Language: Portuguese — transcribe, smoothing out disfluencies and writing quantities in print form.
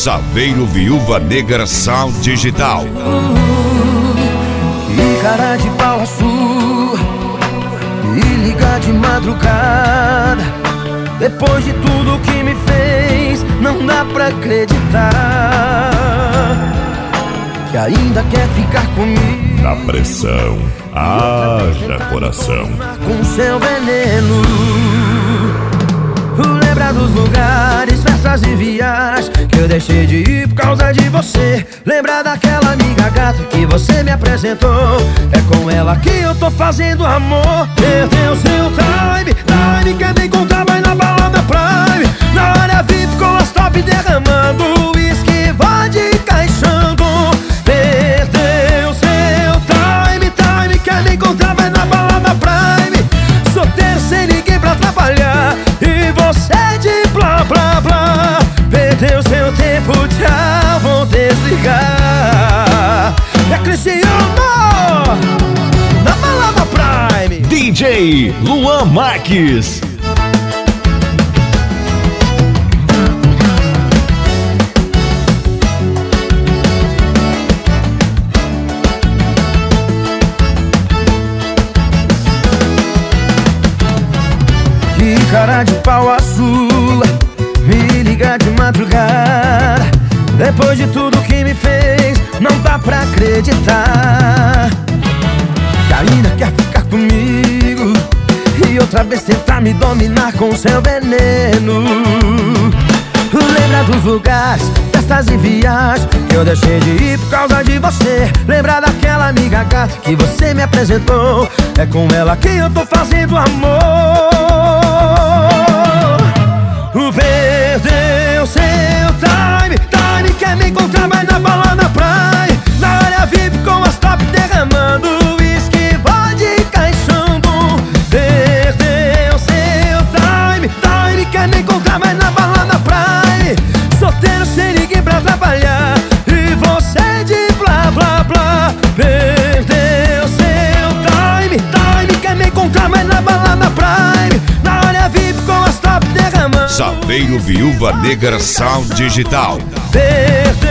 Saveiro Viúva Negra Sound Digital. Que cara de pau azul, me liga de madrugada. Depois de tudo que me fez, não dá pra acreditar que ainda quer ficar comigo. Na pressão, haja coração. Com seu veneno. Lembra dos lugares, festas e viagens que eu deixei de ir por causa de você. Lembra daquela amiga gata que você me apresentou. É com ela que eu tô fazendo amor. Perdeu seu time, quer me encontrar, vai na balada Prime. Na área VIP com as top derramando uísque, vodka encaixando. Perdeu seu time, quer me encontrar, vai na balada Prime. Solteiro sem ninguém pra atrapalhar, e você de blá blá blá. Perdeu seu tempo, tchau, vou desligar. É Cristiano na balada Prime. DJ Luan Marques. Que cara de pau azul, me liga de madrugada. Depois de tudo que me fez, não dá pra acreditar que ainda quer ficar comigo e outra vez tentar me dominar com seu veneno. Lembra dos lugares, festas e viagens que eu deixei de ir por causa de você. Lembra daquela amiga gata que você me apresentou. É com ela que eu tô fazendo amor. Perdeu seu time, quer me encontrar, vai na balada Prime. Na área VIP com as top derramando uísque, vodka encaixando. Perdeu seu time, quer me encontrar, vai na balada Prime. Solteiro sem ninguém pra trabalhar, e você de blá blá blá. Perdeu seu time, quer me encontrar, vai na balada Prime. Na área VIP com as top derramando Saveiro Viúva Negra Sound Digital. Perdeu